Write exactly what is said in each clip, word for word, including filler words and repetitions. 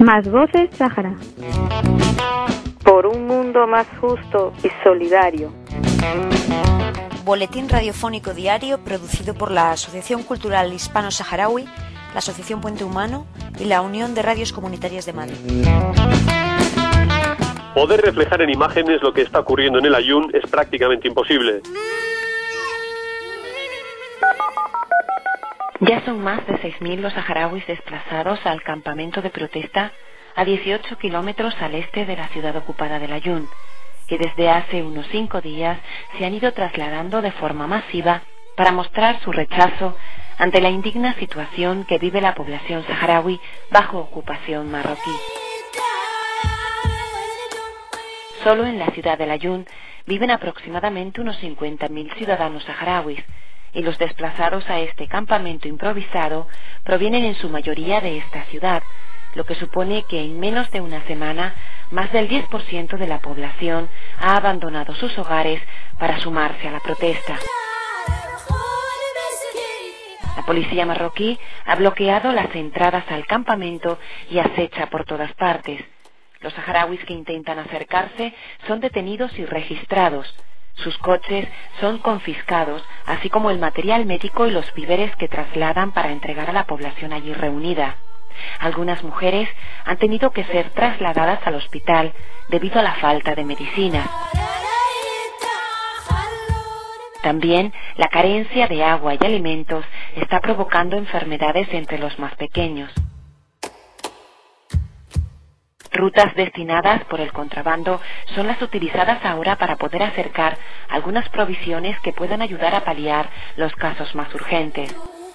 Más Voces Sáhara. Por un mundo más justo y solidario. Boletín radiofónico diario producido por la Asociación Cultural Hispano-Saharaui, la Asociación Puente Humano y la Unión de Radios Comunitarias de Madrid. Poder reflejar en imágenes lo que está ocurriendo en el Aaiún es prácticamente imposible. Ya son más de seis mil los saharauis desplazados al campamento de protesta a dieciocho kilómetros al este de la ciudad ocupada del Aaiún, que desde hace unos cinco días se han ido trasladando de forma masiva para mostrar su rechazo ante la indigna situación que vive la población saharaui bajo ocupación marroquí. Solo en la ciudad del Aaiún viven aproximadamente unos cincuenta mil ciudadanos saharauis, y los desplazados a este campamento improvisado provienen en su mayoría de esta ciudad, lo que supone que en menos de una semana más del diez por ciento de la población ha abandonado sus hogares para sumarse a la protesta. La policía marroquí ha bloqueado las entradas al campamento y acecha por todas partes. Los saharauis que intentan acercarse son detenidos y registrados. Sus coches son confiscados, así como el material médico y los víveres que trasladan para entregar a la población allí reunida. Algunas mujeres han tenido que ser trasladadas al hospital debido a la falta de medicinas. También la carencia de agua y alimentos está provocando enfermedades entre los más pequeños. Rutas destinadas por el contrabando son las utilizadas ahora para poder acercar algunas provisiones que puedan ayudar a paliar los casos más urgentes.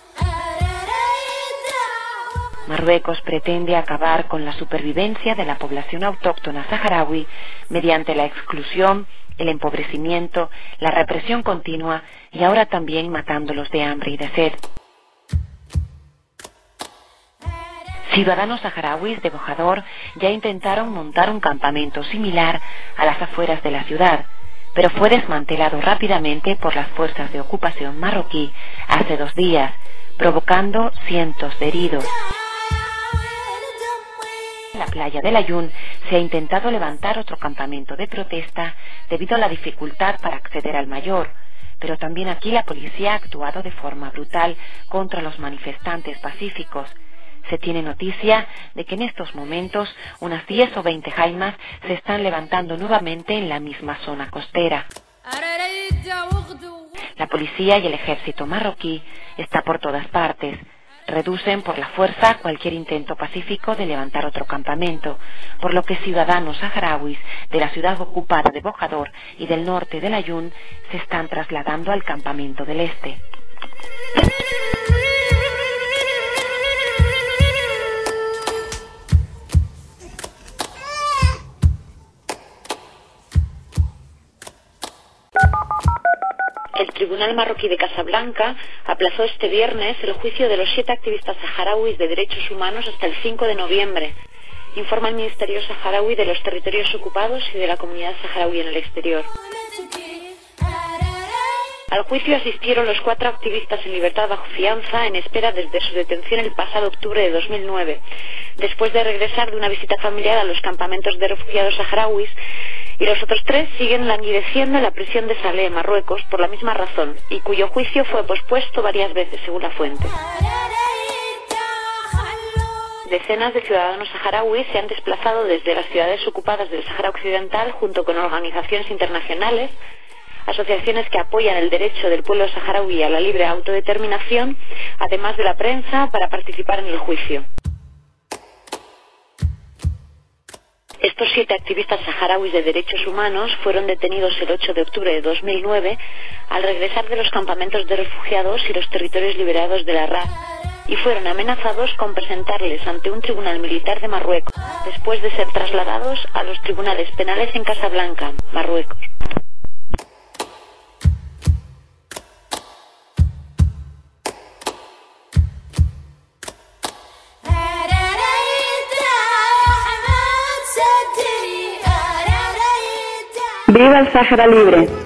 Marruecos pretende acabar con la supervivencia de la población autóctona saharaui mediante la exclusión, el empobrecimiento, la represión continua y ahora también matándolos de hambre y de sed. Ciudadanos saharauis de Bojador ya intentaron montar un campamento similar a las afueras de la ciudad, pero fue desmantelado rápidamente por las fuerzas de ocupación marroquí hace dos días, provocando cientos de heridos. En la playa del Aaiún se ha intentado levantar otro campamento de protesta debido a la dificultad para acceder al mayor, pero también aquí la policía ha actuado de forma brutal contra los manifestantes pacíficos. Se tiene noticia de que en estos momentos unas diez o veinte jaimas se están levantando nuevamente en la misma zona costera. La policía y el ejército marroquí está por todas partes. Reducen por la fuerza cualquier intento pacífico de levantar otro campamento, por lo que ciudadanos saharauis de la ciudad ocupada de Bojador y del norte del Aaiún se están trasladando al campamento del este. El Tribunal Marroquí de Casablanca aplazó este viernes el juicio de los siete activistas saharauis de derechos humanos hasta el cinco de noviembre, informa el Ministerio Saharaui de los Territorios Ocupados y de la Comunidad Saharaui en el exterior. Al juicio asistieron los cuatro activistas en libertad bajo fianza en espera desde su detención el pasado octubre de dos mil nueve, después de regresar de una visita familiar a los campamentos de refugiados saharauis, y los otros tres siguen languideciendo en la prisión de Salé, Marruecos, por la misma razón, y cuyo juicio fue pospuesto varias veces, según la fuente. Decenas de ciudadanos saharauis se han desplazado desde las ciudades ocupadas del Sáhara Occidental junto con organizaciones internacionales, asociaciones que apoyan el derecho del pueblo saharaui a la libre autodeterminación, además de la prensa, para participar en el juicio. Estos siete activistas saharauis de derechos humanos fueron detenidos el ocho de octubre de dos mil nueve al regresar de los campamentos de refugiados y los territorios liberados de la R A y fueron amenazados con presentarles ante un tribunal militar de Marruecos, después de ser trasladados a los tribunales penales en Casablanca, Marruecos. ¡Viva el Sáhara libre!